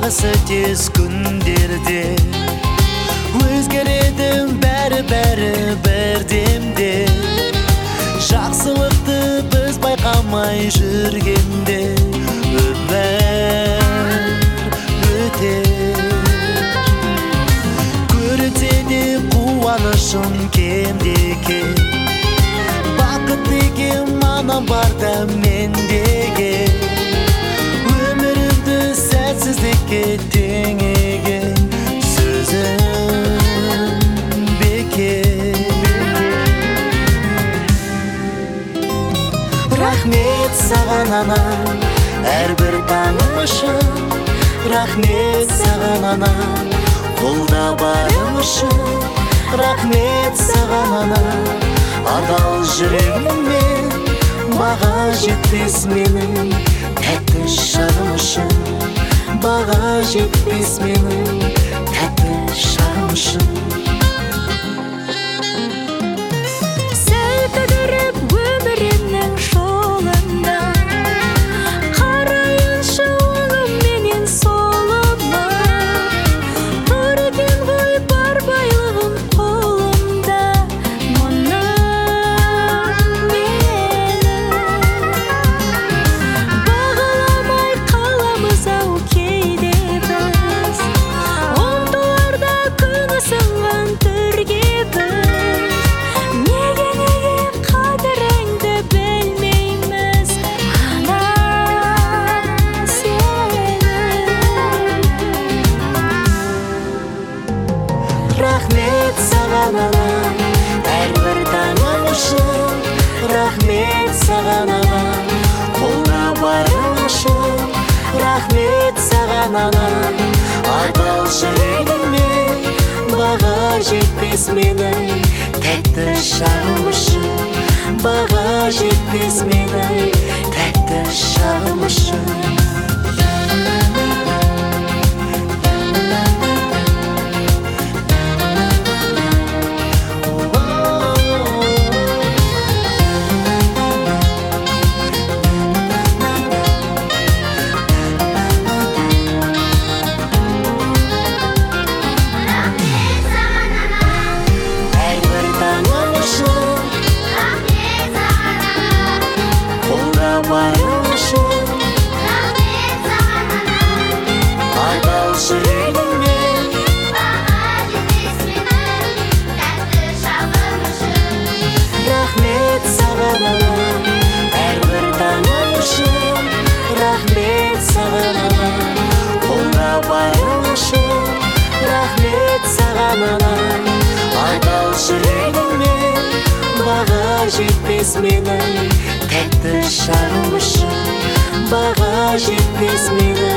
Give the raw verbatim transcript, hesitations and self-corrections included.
ағысы тез күндерде өзгередің бәрі-бәрі бірдемде жақсылықты біз байқамай жүргенде өмір өтер көрінсе де қуанышым кемде-ке бақыт деген мана барда мендеге өмірімді сәтсіздікке теңеген сөзім бекер рахмет саған анам әрбір таңым үшін рахмет саған анам қолда барым үшін рахмет саған анам адал жүрегіңмен баға жетпес менің тәтті шағым үшін баға жетпес менің тәтті шағым үшін сәл кідіріп өмірімнің жолында қарайыншы оңым менен солыма тұр екен ғой бар байлығым қолымда мұны менің бағаламай қаламыз ау кейде біз ұмтыларда күні сынған түрге біз неге неге қадіріңді білмейміз ана сенің рахмет саған анам әрбір таңым үшін рахмет саған анам қолда барым үшін рахмет саған анам адал жүрегіңмен баға жетпес менің тәтті шағым үшін баға жетпес менің тәтті шағым үшін адал жүрегіңмен рахмет саған анам әрбір таңым үшін рахмет саған анам қолда барым үшін рахмет саған анам адал жүрегіңмен баға жетпес менің тәтті шағым үшін баға жетпес менің